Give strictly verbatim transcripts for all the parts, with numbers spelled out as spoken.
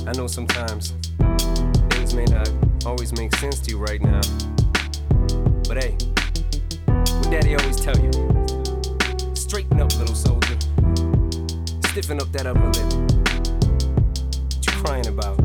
I know sometimes things may not always make sense to you right now, but hey, what Daddy always tell you, straighten up, little soldier, stiffen up that upper lip. What you crying about?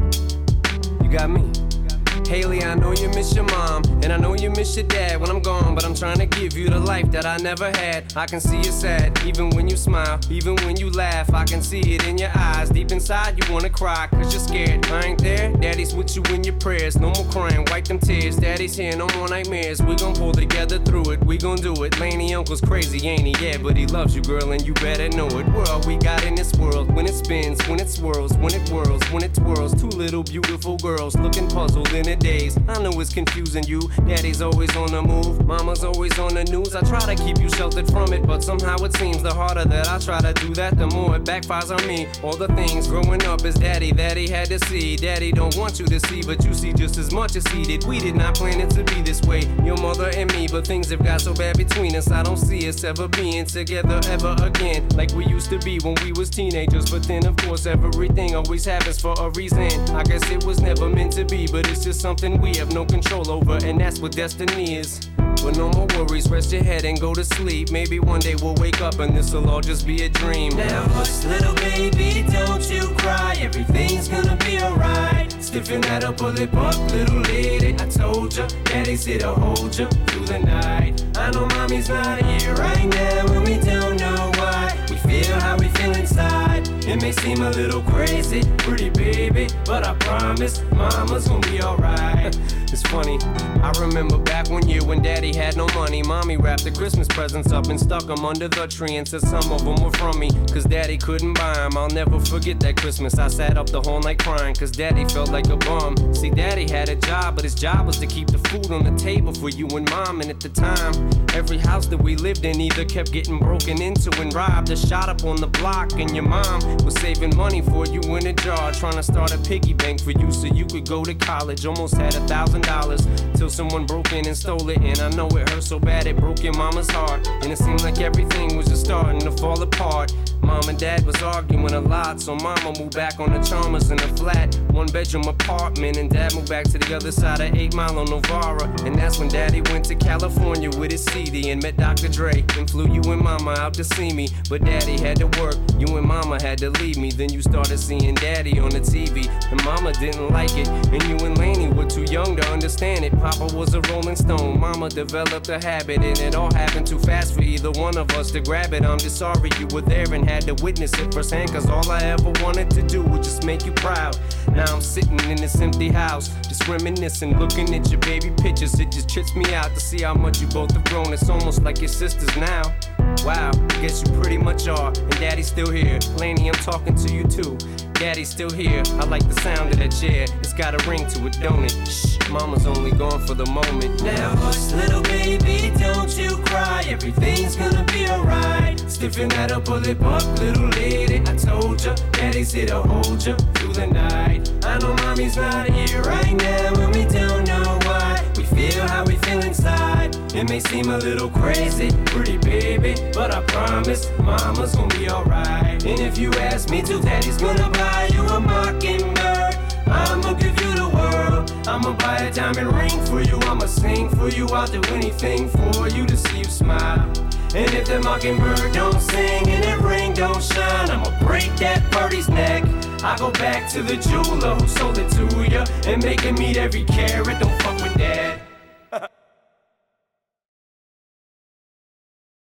You got me. Haley, I know you miss your mom, and I know you miss your dad when I'm gone, but I'm trying to give you the life that I never had. I can see you sad, even when you smile, even when you laugh, I can see it in your eyes. Deep inside you wanna cry, cause you're scared. I ain't there, Daddy's with you in your prayers. No more crying, wipe them tears. Daddy's here, no more nightmares. We gon' pull together through it, we gon' do it. Laney uncle's crazy, ain't he? Yeah, but he loves you, girl, and you better know it. We're all we got in this world, when it spins, when it swirls, when it whirls, when it twirls. Two little beautiful girls looking puzzled in it. Days. I know it's confusing you. Daddy's always on the move, mama's always on the news. I try to keep you sheltered from it, but somehow it seems the harder that I try to do that, the more it backfires on me. All the things growing up as daddy that he had to see. Daddy don't want you to see, but you see just as much as he did. We did not plan it to be this way, your mother and me, but things have got so bad between us. I don't see us ever being together ever again, like we used to be when we was teenagers. But then of course everything always happens for a reason. I guess it was never meant to be, but it's just something we have no control over, and that's what destiny is. But no more worries, rest your head and go to sleep. Maybe one day we'll wake up and this'll all just be a dream. Now hush, little baby, don't you cry. Everything's gonna be alright. Stiffen that upper lip up, little lady. I told ya, Daddy's here to hold ya through the night. I know mommy's not here right now, and we don't know why. We feel how we feel inside. It may seem a little crazy, pretty baby, but I promise mama's gonna be alright. It's funny, I remember back one year when Daddy had no money. Mommy wrapped the Christmas presents up and stuck them under the tree and said some of them were from me, cause Daddy couldn't buy them. I'll never forget that Christmas. I sat up the whole night crying, cause Daddy felt like a bum. See, Daddy had a job, but his job was to keep the food on the table for you and Mom. And at the time, every house that we lived in either kept getting broken into and robbed or shot up on the block. And your mom was saving money for you in a jar, trying to start a piggy bank for you so you could go to college. Almost had a thousand dollars till someone broke in and stole it. And I know it hurt so bad it broke your mama's heart, and it seemed like everything was just starting to fall apart. Mom and Dad was arguing a lot, so Mama moved back on the Chalmers in a flat one bedroom apartment, and Dad moved back to the other side of eight Mile on Novara. And that's when Daddy went to California with his C D and met Doctor Dre and flew you and Mama out to see me. But Daddy had to work, you and Mama had to leave me. Then you started seeing Daddy on the T V, and Mama didn't like it, and you and Laney were too young to understand it. Papa was a Rolling Stone, Mama developed a habit, and it all happened too fast for either one of us to grab it. I'm just sorry you were there and had to witness it firsthand, cause all I ever wanted to do was just make you proud. Now I'm sitting in this empty house, just reminiscing, looking at your baby pictures. It just trips me out to see how much you both have grown. It's almost like your sisters now. Wow, I guess you pretty much are, and Daddy's still here. Laney, I'm talking to you too. Daddy's still here, I like the sound of that chair. It's got a ring to it, don't it? Shh, Mama's only gone for the moment. Now hush, little baby, don't you cry. Everything's gonna be alright. Stiffen that upper lip up, little lady. I told ya, Daddy's here to hold ya through the night. I know mommy's not here right now, and we don't know why. We feel how we feel inside. It may seem a little crazy, pretty baby, but I promise mama's gonna be alright. And if you ask me to, Daddy's gonna buy you a mockingbird. I'ma give you the world. I'ma buy a diamond ring for you. I'ma sing for you. I'll do anything for you to see you smile. And if the mockingbird don't sing and that ring don't shine, I'ma break that birdie's neck. I go back to the jeweler who sold it to ya and make him meet every carat. Don't fuck with